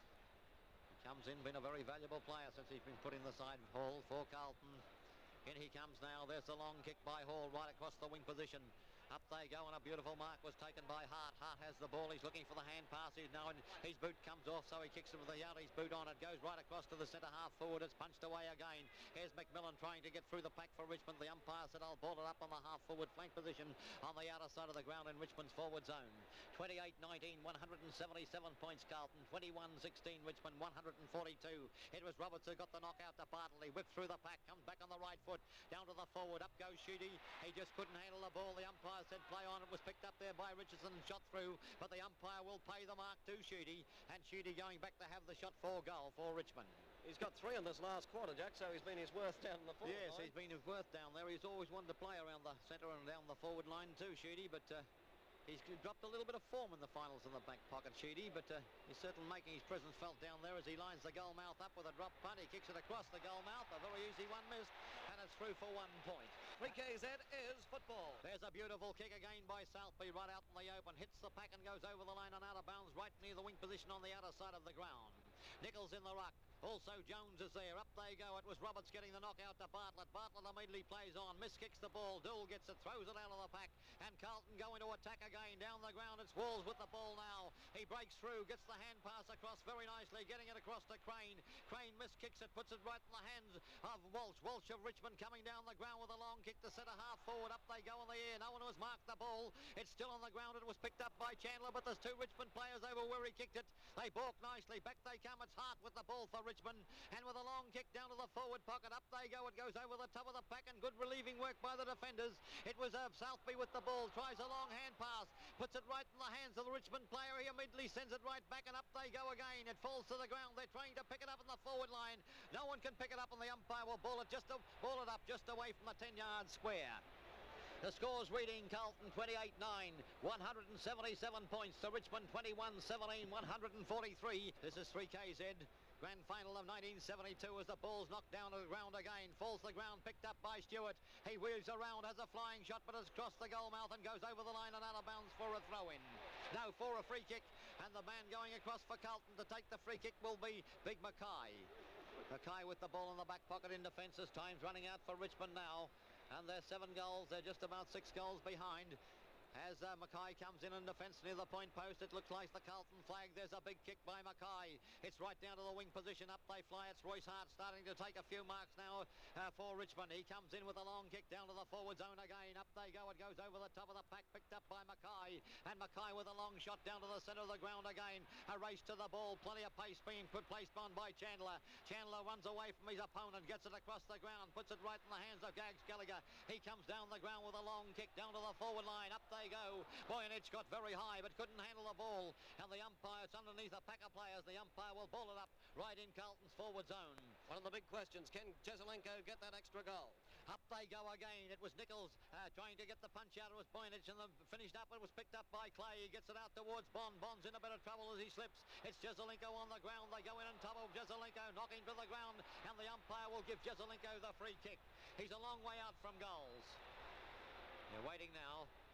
He comes in, been a very valuable player since he's been put in the side. Hall for Carlton. In he comes now. There's the long kick by Hall right across the wing position. Up they go, and a beautiful mark was taken by Hart. Hart has the ball. He's looking for the hand pass. He's now in, his boot comes off, so he kicks it with the Yardy's boot on. It goes right across to the centre half forward. It's punched away again. Here's McMillan trying to get through the pack for Richmond. The umpire said, I'll ball it up on the half forward flank position on the outer side of the ground in Richmond's forward zone. twenty-eight nineteen, one hundred seventy-seven points Carlton. twenty-one sixteen Richmond, one hundred forty-two. It was Roberts who got the knockout to Bartley. Whipped through the pack, comes back on the right foot, down to the forward. Up goes Sheedy. He just couldn't handle the ball. The umpire said play on. It was picked up there by Richardson, shot through, but the umpire will pay the mark to Sheedy, and Sheedy going back to have the shot for goal for Richmond. He's got three in this last quarter, Jack, so he's been his worth down in the forward Yes, line. he's been his worth down there. He's always wanted to play around the centre and down the forward line too, Sheedy, but uh, he's dropped a little bit of form in the finals in the back pocket, Sheedy, but uh, he's certainly making his presence felt down there as he lines the goal mouth up with a drop punt. He kicks it across the goal mouth. A very easy one missed, and it's through for one point. three K Z is football. There's a beautiful kick again by Southby right out in the open. Hits the pack and goes over the line and out of bounds right near the wing position on the outer side of the ground. Nichols in the ruck. Also Jones is there. Up they go. It was Roberts getting the knockout to Bartlett. Bartlett immediately plays on. Miss kicks the ball. Dool gets it, throws it out of the pack, and Carlton go into attack again. Down the ground, it's Walls with the ball now. He breaks through, gets the hand pass across very nicely, getting it across to Crane. Crane miss kicks it, puts it right in the hands of Walsh. Walsh of Richmond coming down the ground with a long kick to centre half forward. Up they go in the air. No one has marked the ball. It's still on the ground. It was picked up by Chandler, but there's two Richmond players over where he kicked it. They balk nicely. Back they come. It's Hart with the ball for Richmond, and with a long kick down to the forward pocket. Up they go. It goes over the top of the pack, and good relieving work by the defenders. It was uh, Southby with the ball. Tries a long hand pass. Puts it right in the hands of the Richmond player. He immediately sends it right back, and up they go again. It falls to the ground. They're trying to pick it up in the forward line. No one can pick it up, and the umpire will ball it just to, ball it up just away from the ten-yard square. The score's reading Carlton twenty-eight nine, one hundred seventy-seven points to Richmond twenty-one seventeen, one hundred forty-three. This is three K Z. Grand final of nineteen seventy-two as the ball's knocked down to the ground again. Falls to the ground, picked up by Stewart. He wheels around, has a flying shot, but has crossed the goal mouth and goes over the line and out of bounds for a throw-in. Now for a free kick, and the man going across for Carlton to take the free kick will be Big Mackay. Mackay with the ball in the back pocket in defence as time's running out for Richmond now. And they're seven goals. They're just about six goals behind. As uh, Mackay comes in in defence near the point post, it looks like the Carlton flag. There's a big kick by Mackay. It's right down to the wing position. Up they fly. It's Royce Hart starting to take a few marks now uh, for Richmond. He comes in with a long kick down to the forward zone again. Up they go. It goes over the top of the pack, picked up by Mackay. And Mackay with a long shot down to the centre of the ground again. A race to the ball. Plenty of pace being put placed on by Chandler. Chandler runs away from his opponent, gets it across the ground, puts it right in the hands of Gags Gallagher. He comes down the ground with a long kick down to the forward line. Up they go. Boyanich got very high but couldn't handle the ball, and the umpire, it's underneath the pack of players. The umpire will ball it up right in Carlton's forward zone. One of the big questions, can Jesaulenko get that extra goal? Up they go again. It was Nichols uh, trying to get the punch out. It was Boyanich, and the finished up. It was picked up by Clay. He gets it out towards Bond. Bond's in a bit of trouble as he slips. It's Jesaulenko on the ground. They go in and topple Jesaulenko, knock him to the ground, and the umpire will give Jesaulenko the free kick. He's a long way out from goals. They're waiting now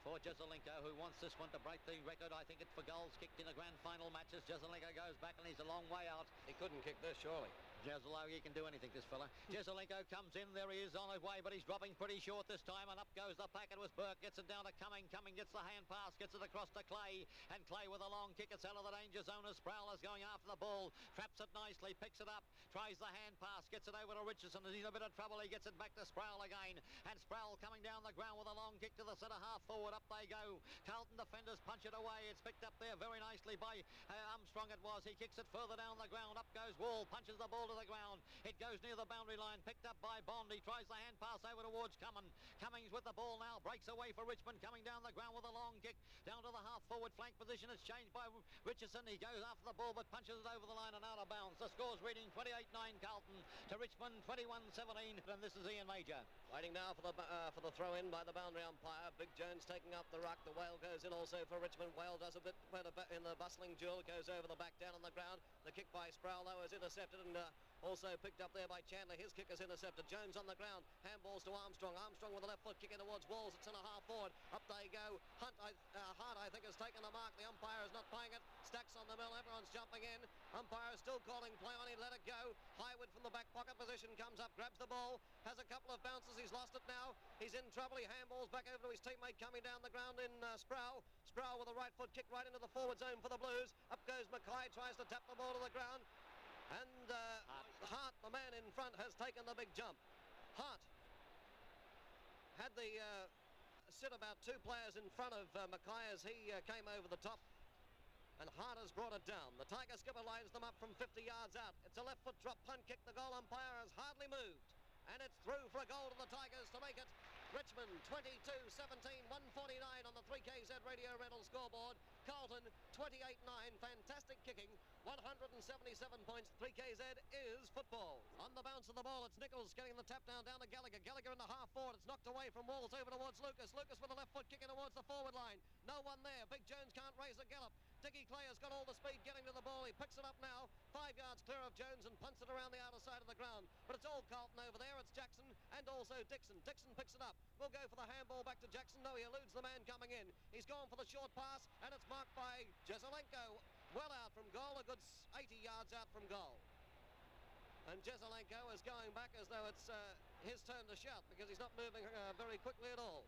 for Jesaulenko, who wants this one to break the record. I think it's for goals kicked in the grand final matches. Jesaulenko goes back and he's a long way out. He couldn't kick this, surely. Jesaulenko, he can do anything, this fella. Jesaulenko comes in, there he is on his way, but he's dropping pretty short this time, and up goes the packet. Was Burke, gets it down to Cumming. Cumming gets the hand pass, gets it across to Clay, and Clay with a long kick. It's out of the danger zone as Sproul is going after the ball, traps it nicely, picks it up, tries the hand pass, gets it over to Richardson, and he's in a bit of trouble. He gets it back to Sproul again, and Sproul coming down the ground with a long kick to the centre half forward. Up they go. Carlton defenders punch it away. It's picked up there very nicely by uh, Armstrong. It was. He kicks it further down the ground. Up goes Wall, punches the ball to the ground. It goes near the boundary line, picked up by Bond. He tries the hand pass over towards Cumming. Cummings with the ball now, breaks away for Richmond, coming down the ground with a long kick down to the half forward flank position. It's changed by Richardson. He goes after the ball but punches it over the line and out of bounds. The score's reading twenty-eight nine Carlton to Richmond twenty-one seventeen, and this is Ian Major. Waiting now for the uh, for the throw in by the boundary umpire. Big Jones taking up the ruck. The Whale goes in also for Richmond. Whale does a bit better in the bustling duel. Goes over the back down on the ground. The kick by Sproul though is intercepted and uh, also picked up there by Chandler. His kick is intercepted. Jones on the ground. Handballs to Armstrong. Armstrong with the left foot kicking towards Walls. It's in a half forward. Up they go. Hunt, I, uh, Hart, I think, has taken the mark. The umpire is not playing it. Stacks on the mill. Everyone's jumping in. Umpire is still calling play on. He let it go. Highwood from the back pocket position comes up, grabs the ball, has a couple of bounces. He's lost it now. He's in trouble. He handballs back over to his teammate coming down the ground in uh, Sproul. Sproul with a right foot kick right into the forward zone for the Blues. Up goes Mackay, tries to tap the ball to the ground. And uh, Hart. Hart, the man in front, has taken the big jump. Hart had the uh, sit about two players in front of uh, Mackay as he uh, came over the top. And Hart has brought it down. The Tiger skipper lines them up from fifty yards out. It's a left foot drop punt kick. The goal umpire has hardly moved. And it's through for a goal to the Tigers to make it Richmond twenty-two seventeen, one forty-nine on the three K Z Radio Rental scoreboard. Carlton twenty-eight nine, fantastic kicking, one hundred seventy-seven points. three K Z is football. On the bounce of the ball, it's Nichols getting the tap down, down to Gallagher. Gallagher in the half forward. It's knocked away from Walls over towards Lucas. Lucas with the left foot kicking towards the forward line. No one there. Big Jones can't raise a gallop. Dickie Clay has got all the speed getting to the ball. He picks it up now, five yards clear of Jones and punts it around the outer side of the ground. But it's all Carlton over there. It's Jackson and also Dixon. Dixon picks it up. We'll go for the handball back to Jackson. No, he eludes the man coming in. He's gone for the short pass, and it's marked by Jesaulenko. Well out from goal, a good eighty yards out from goal. And Jesaulenko is going back as though it's uh, his turn to shout because he's not moving uh, very quickly at all.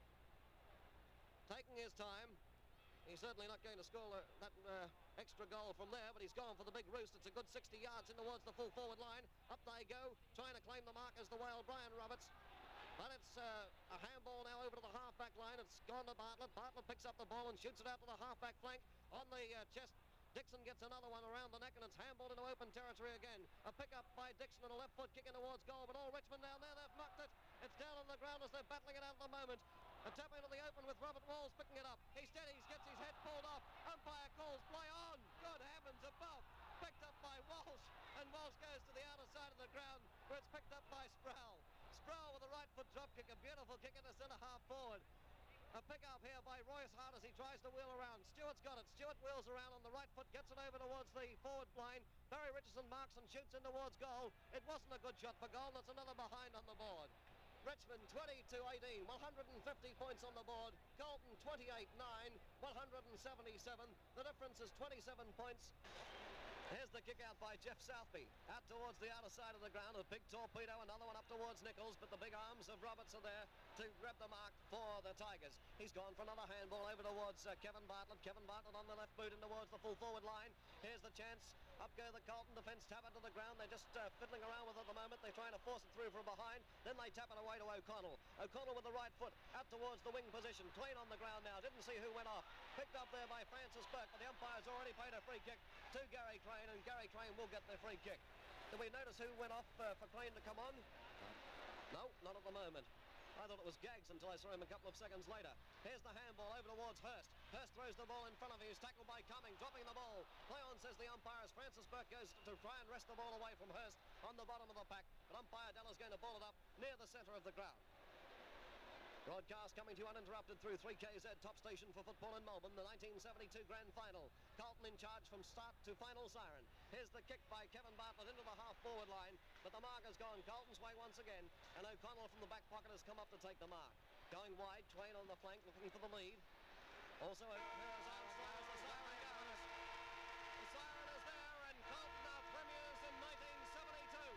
Taking his time. He's certainly not going to score uh, that uh, extra goal from there, but he's gone for the big roost. It's a good sixty yards in towards the full forward line. Up they go, trying to claim the mark as the Whale, Brian Roberts. But it's uh, a handball now over to the half-back line. It's gone to Bartlett. Bartlett picks up the ball and shoots it out to the half-back flank on the uh, chest. Dixon gets another one around the neck, and it's handballed into open territory again. A pick-up by Dixon and a left foot kicking towards goal, but all Richmond down there, they've knocked it. It's down on the ground as they're battling it out at the moment. A tap into the open with Robert Walls picking it up. He steadies, gets his head pulled off. Umpire calls play on. Good heavens above. Picked up by Walsh, and Walsh goes to the outer side of the ground where it's picked up by Sproul. Sproul with a right foot drop kick, a beautiful kick into centre half forward. A pick up here by Royce Hart as he tries to wheel around. Stewart's got it. Stewart wheels around on the right foot, gets it over towards the forward line. Barry Richardson marks and shoots in towards goal. It wasn't a good shot for goal. That's another behind on the board. Richmond twenty-two eighteen, one hundred fifty points on the board. Carlton twenty-eight nine, one hundred seventy-seven. The difference is twenty-seven points. Here's the kick out by Jeff Southby. Out towards the outer side of the ground. A big torpedo, another one up towards Nichols, but the big arms of Roberts are there to grab the mark for the Tigers. He's gone for another handball over towards uh, Kevin Bartlett. Kevin Bartlett on the left boot in towards the full forward line. Here's the chance. Up go the Carlton defence, tap it to the ground. They're just uh, fiddling around with it at the moment. They're trying to force it through from behind. Then they tap it away to O'Connell. O'Connell with the right foot out towards the wing position. Clean on the ground now. Didn't see who went off. Picked up there by Francis Burke, but the umpire's already paid a free kick to Gary Crane, and Gary Crane will get the free kick. Did we notice who went off uh, for Crane to come on? No, not at the moment. I thought it was Gaggs until I saw him a couple of seconds later. Here's the handball over towards Hurst. Hurst throws the ball in front of him. He's tackled by Cumming, dropping the ball. Play on, says the umpire, as Francis Burke goes to try and wrest the ball away from Hurst on the bottom of the pack. But umpire Della's going to ball it up near the centre of the ground. Broadcast coming to you uninterrupted through three K Z, top station for football in Melbourne, the nineteen seventy-two Grand Final. Carlton in charge from start to final siren. Here's the kick by Kevin Bartlett into the half-forward line, but the mark has gone Carlton's way once again, and O'Connell from the back pocket has come up to take the mark. Going wide, Twain on the flank looking for the lead. Also, here's Armstrong as the siren goes. The siren is there, and Carlton are premiers in nineteen seventy-two.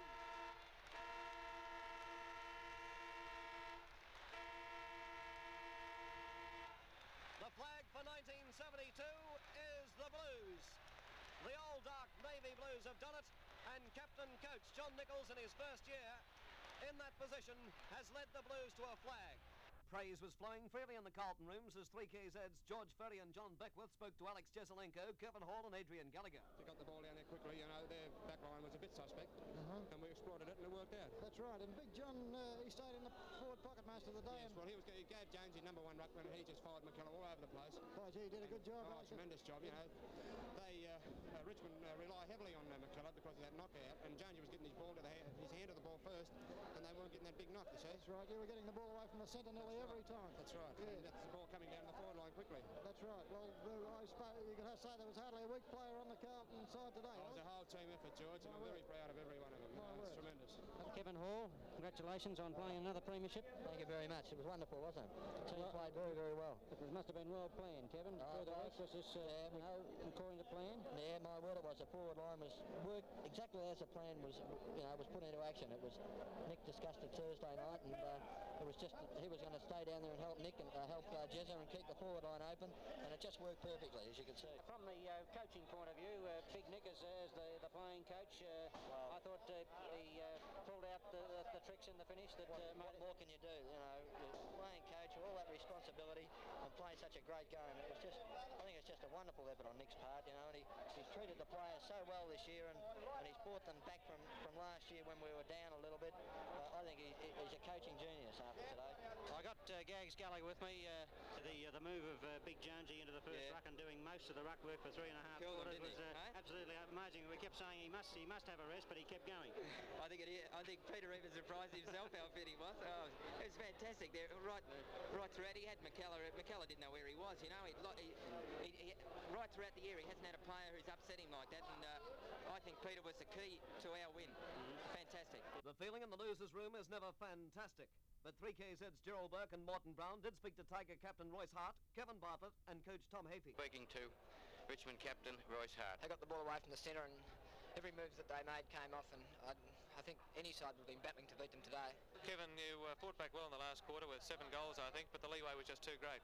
The flag for nineteen seventy-two is the Blues. The old dark Navy Blues have done it, and Captain Coach John Nichols in his first year in that position has led the Blues to a flag. Praise was flowing freely in the Carlton rooms as three K Z's George Ferry and John Beckwith spoke to Alex Jesselenko, Kevin Hall and Adrian Gallagher. They got the ball down there quickly, you know, their back line was a bit suspect, uh-huh. and we exploited it and it worked out. That's right, and Big John, uh, he stayed in the forward pocket most of the day. Yes, and well, he was he gave Jones his number one ruckman and he just followed McKellar all over the place. Oh, gee, he did a good job. Oh, tremendous job, you know. They, uh, uh, Richmond uh, rely heavily on uh, McKellar because of that knockout, and Jones was getting his ball to the hand, his hand to the ball first, and they weren't getting that big knock, you see. That's right, you were getting the ball away from the centre nearly That's every right. time. That's right. Yeah. And that's the ball coming down the forward line quickly. That's right. Well, I suppose you could say there was hardly a weak player on the Carlton side today. Oh, it was a whole team effort, George, and I'm very proud of every one of them. You know, it's tremendous. Kevin Hall, congratulations on playing another premiership. Thank you very much. It was wonderful, wasn't it? The team well, played very, very well. It must have been well planned, Kevin. Oh, Further was. was this, uh, yeah, you know, according to plan? Yeah, my word, it was. The forward line was worked exactly as the plan was, you know, was put into action. It was Nick discussed it Thursday night, and uh, it was just he was going to stay down there and help Nick and uh, help uh, Jezza and keep the forward line open, and it just worked perfectly, as you can see. From the uh, coaching point of view, uh, Big Nick as, as the, the playing coach, uh, well, I thought uh, he uh, pulled out the, the, the tricks in the finish that what, uh, made what it. more can you do? You know, you're playing coach, all that responsibility, and playing such a great game. It was just, I think it's just a wonderful effort on Nick's part, you know, and he, he's treated the players so well this year, and, and he's brought them back from, from last year when we were down a little bit. Uh, I think he, he's a coaching genius after today. I got uh, Gags Gallagher with me. Uh, the uh, the move of uh, Big Jonesy into the first yeah. ruck and doing most of the ruck work for three and a half cool, quarters was uh, eh? absolutely amazing. We kept saying he must he must have a rest, but he kept going. I think it is. I think Peter even surprised himself how fit he was. Oh, it was fantastic. There, right, right throughout, he had McKellar. McKellar didn't know where he was. You know, he, he, he, he, right throughout the year, he hasn't had a player who's upset him like that. And uh, I think Peter was the key to our win. Mm-hmm. Fantastic. The feeling in the losers' room is never fantastic. But three K Z's Gerald Burke and Morton Brown did speak to Tiger captain Royce Hart, Kevin Bartlett and coach Tom Hafey. Speaking to Richmond captain Royce Hart. They got the ball away from the centre and every move that they made came off, and I, I think any side would have been battling to beat them today. Kevin, you uh, fought back well in the last quarter with seven goals, I think, but the leeway was just too great.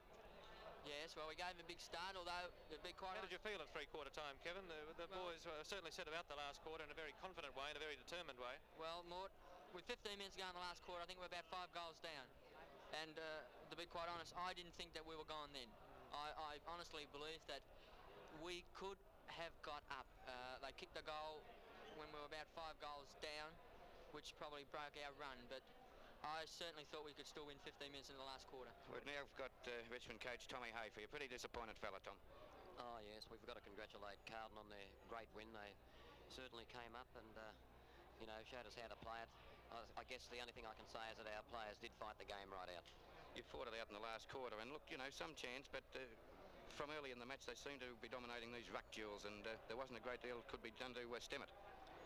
Yes, well, we gave them a big start, although it'd be quite... How did you feel at three-quarter time, Kevin? The, the well, boys uh, certainly set about the last quarter in a very confident way, in a very determined way. Well, Mort, with fifteen minutes to go in the last quarter, I think we're about five goals down. And uh, to be quite honest, I didn't think that we were gone then. I, I honestly believe that we could have got up. Uh, they kicked the goal when we were about five goals down, which probably broke our run, but I certainly thought we could still win fifteen minutes in the last quarter. We've now got uh, Richmond coach Tommy Hafey, a pretty disappointed fella, Tom. Oh, yes, we've got to congratulate Carlton on their great win. They certainly came up and, uh, you know, showed us how to play it. I, I guess the only thing I can say is that our players did fight the game right out. You fought it out in the last quarter, and look, you know, some chance, but uh, from early in the match they seemed to be dominating these ruck duels, and uh, there wasn't a great deal that could be done to uh, stem it.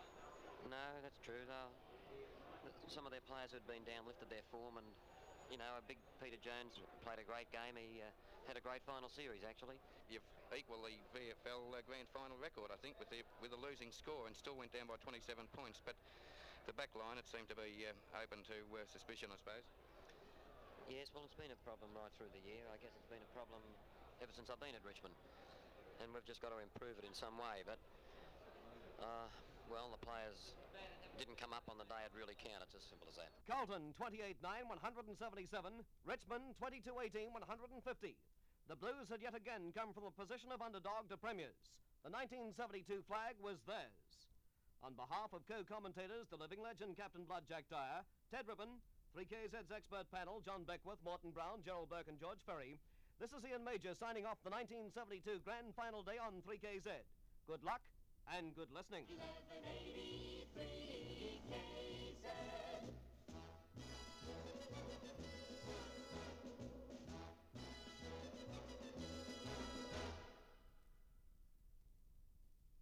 No, that's true. Though. Some of their players who had been down lifted their form, and you know, a big Peter Jones played a great game. He uh, had a great final series, actually. You've equalled the V F L uh, grand final record, I think, with the with a losing score, and still went down by twenty-seven points. But the back line, it seemed to be uh, open to uh, suspicion, I suppose. Yes, well, it's been a problem right through the year. I guess it's been a problem ever since I've been at Richmond, and we've just got to improve it in some way. But Uh, well, the players didn't come up on the day it really counted. It's as simple as that. Carlton, twenty-eight nine, one hundred seventy-seven. Richmond, twenty-two eighteen, one hundred fifty. The Blues had yet again come from the position of underdog to premiers. The nineteen seventy-two flag was theirs. On behalf of co-commentators, the living legend Captain Blood Jack Dyer, Ted Ribbon, three K Z's expert panel, John Beckwith, Morton Brown, Gerald Burke and George Ferry, this is Ian Major signing off the nineteen seventy-two Grand Final Day on three K Z. Good luck and good listening. eleven eighty-three K